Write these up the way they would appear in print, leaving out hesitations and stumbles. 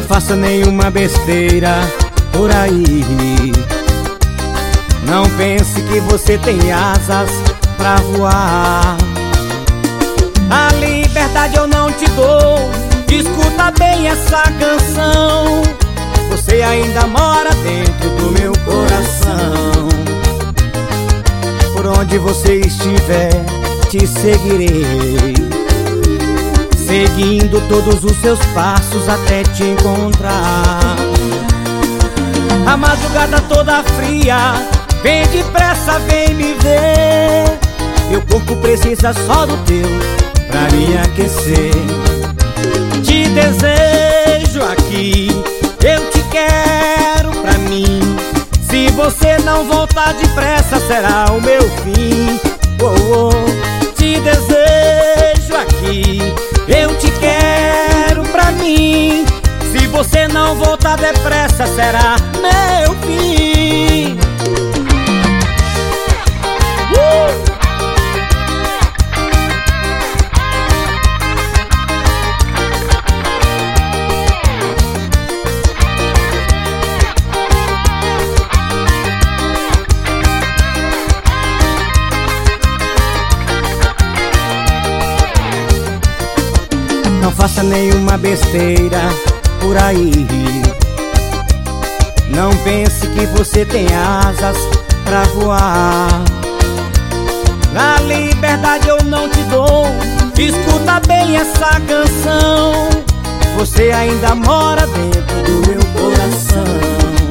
faça nenhuma besteira por aí. Não pense que você tem asas pra voar. A liberdade eu não te dou. Escuta bem essa canção. Você ainda mora dentro do meu coração. Por onde você estiver, te seguirei, seguindo todos os seus passos até te encontrar. A madrugada toda fria, vem depressa, vem me ver. Meu corpo precisa só do teu pra me aquecer. Te desejo aqui, eu te quero pra mim. Se você não voltar depressa, será o meu fim. Oh, oh. Te desejo aqui, eu te quero pra mim. Se você não voltar depressa, será meu fim. Não faça nenhuma besteira por aí. Não pense que você tem asas pra voar. A liberdade eu não te dou. Escuta bem essa canção. Você ainda mora dentro do meu coração.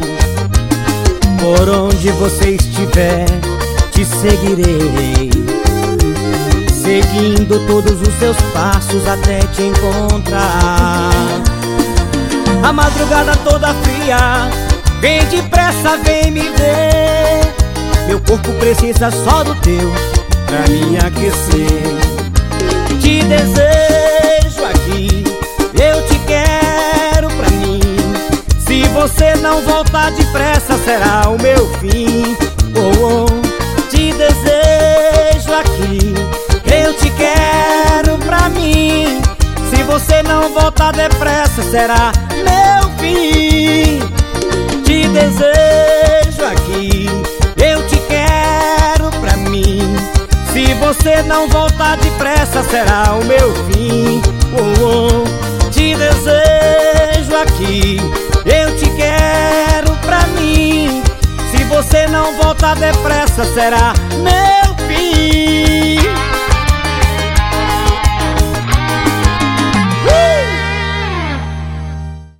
Por onde você estiver, te seguirei, seguindo todos os seus passos até te encontrar. A madrugada toda fria, vem depressa, vem me ver. Meu corpo precisa só do teu pra me aquecer. Te desejo aqui, eu te quero pra mim. Se você não voltar depressa, será o meu fim. Oh, oh. Te desejo aqui, eu te quero pra mim. Se você não voltar depressa, será meu fim. Te desejo aqui, eu te quero pra mim. Se você não voltar depressa, será o meu fim. Oh, oh. Te desejo aqui, eu te quero pra mim. Se você não voltar depressa, será meu